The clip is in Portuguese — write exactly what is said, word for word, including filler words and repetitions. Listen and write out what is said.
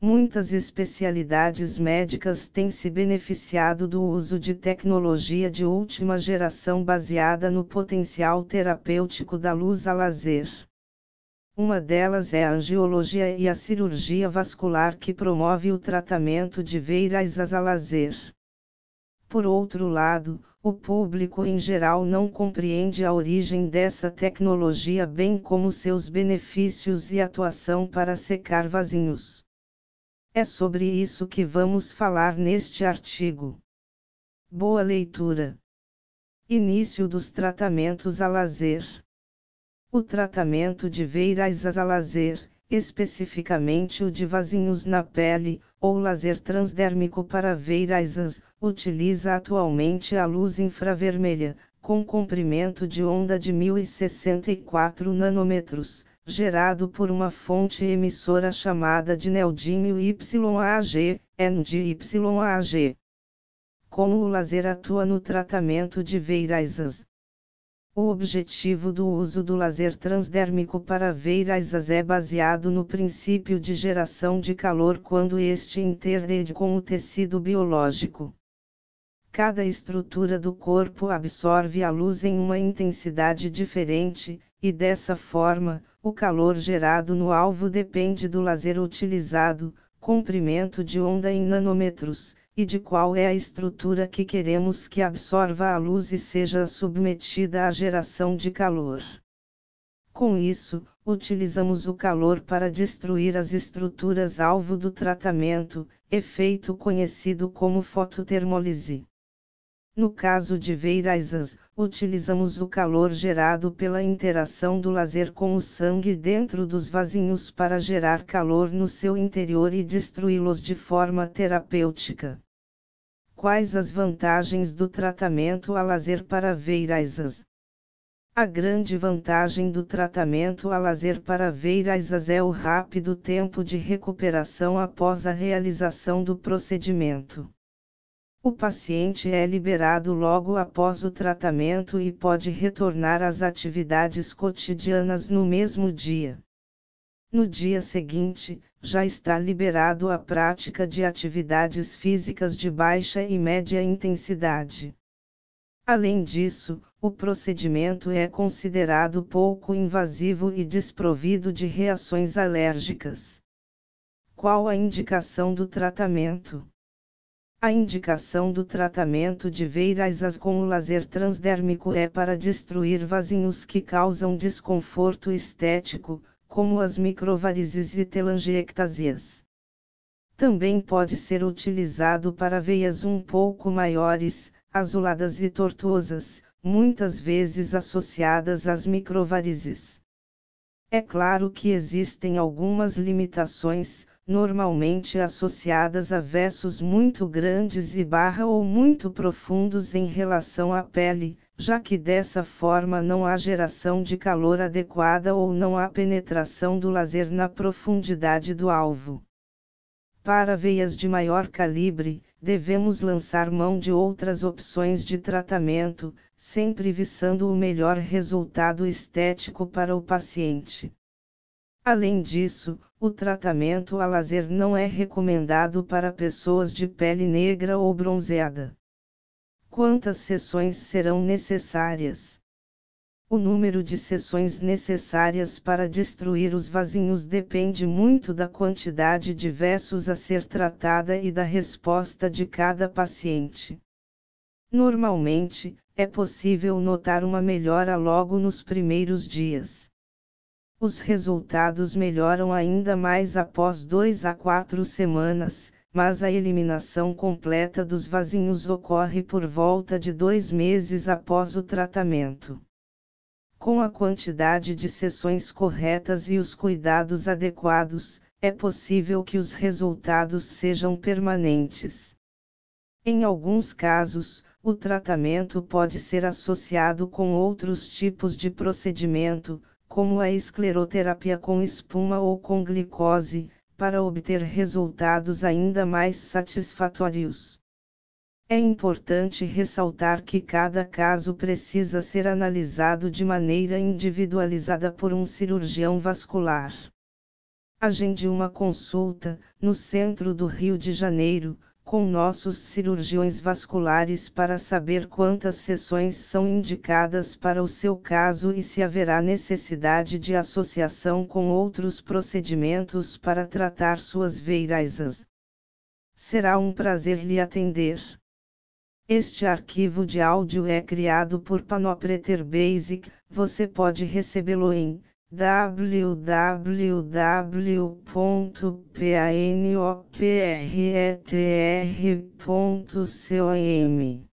Muitas especialidades médicas têm se beneficiado do uso de tecnologia de última geração baseada no potencial terapêutico da luz a laser. Uma delas é a angiologia e a cirurgia vascular, que promove o tratamento de veiras a laser. Por outro lado, o público em geral não compreende a origem dessa tecnologia, bem como seus benefícios e atuação para secar vasinhos. É sobre isso que vamos falar neste artigo. Boa leitura. Início dos tratamentos a laser. O tratamento de veiras a laser, especificamente o de vasinhos na pele, ou laser transdérmico para veiras, utiliza atualmente a luz infravermelha, com comprimento de onda de mil e sessenta e quatro nanômetros, gerado por uma fonte emissora chamada de neodímio Y A G, N D Y A G. Como o laser atua no tratamento de veiras? O objetivo do uso do laser transdérmico para veiras é baseado no princípio de geração de calor quando este interage com o tecido biológico. Cada estrutura do corpo absorve a luz em uma intensidade diferente, e dessa forma, o calor gerado no alvo depende do laser utilizado, comprimento de onda em nanômetros, e de qual é a estrutura que queremos que absorva a luz e seja submetida à geração de calor. Com isso, utilizamos o calor para destruir as estruturas alvo do tratamento, efeito conhecido como fototermólise. No caso de veiras, utilizamos o calor gerado pela interação do laser com o sangue dentro dos vasinhos para gerar calor no seu interior e destruí-los de forma terapêutica. Quais as vantagens do tratamento a laser para veiras? A grande vantagem do tratamento a laser para veiras é o rápido tempo de recuperação após a realização do procedimento. O paciente é liberado logo após o tratamento e pode retornar às atividades cotidianas no mesmo dia. No dia seguinte, já está liberado à prática de atividades físicas de baixa e média intensidade. Além disso, o procedimento é considerado pouco invasivo e desprovido de reações alérgicas. Qual a indicação do tratamento? A indicação do tratamento de veiras com o laser transdérmico é para destruir vasinhos que causam desconforto estético, como as microvarizes e telangiectasias. Também pode ser utilizado para veias um pouco maiores, azuladas e tortuosas, muitas vezes associadas às microvarizes. É claro que existem algumas limitações, normalmente associadas a vessos muito grandes e barra ou muito profundos em relação à pele, já que dessa forma não há geração de calor adequada ou não há penetração do laser na profundidade do alvo. Para veias de maior calibre, devemos lançar mão de outras opções de tratamento, sempre visando o melhor resultado estético para o paciente. Além disso, o tratamento a laser não é recomendado para pessoas de pele negra ou bronzeada. Quantas sessões serão necessárias? O número de sessões necessárias para destruir os vasinhos depende muito da quantidade de vessos a ser tratada e da resposta de cada paciente. Normalmente, é possível notar uma melhora logo nos primeiros dias. Os resultados melhoram ainda mais após dois a quatro semanas, mas a eliminação completa dos vasinhos ocorre por volta de dois meses após o tratamento. Com a quantidade de sessões corretas e os cuidados adequados, é possível que os resultados sejam permanentes. Em alguns casos, o tratamento pode ser associado com outros tipos de procedimento, como a escleroterapia com espuma ou com glicose, para obter resultados ainda mais satisfatórios. É importante ressaltar que cada caso precisa ser analisado de maneira individualizada por um cirurgião vascular. Agende uma consulta, no centro do Rio de Janeiro, com nossos cirurgiões vasculares para saber quantas sessões são indicadas para o seu caso e se haverá necessidade de associação com outros procedimentos para tratar suas varices. Será um prazer lhe atender. Este arquivo de áudio é criado por Panopreter Basic, você pode recebê-lo em w w w ponto panopreter ponto com.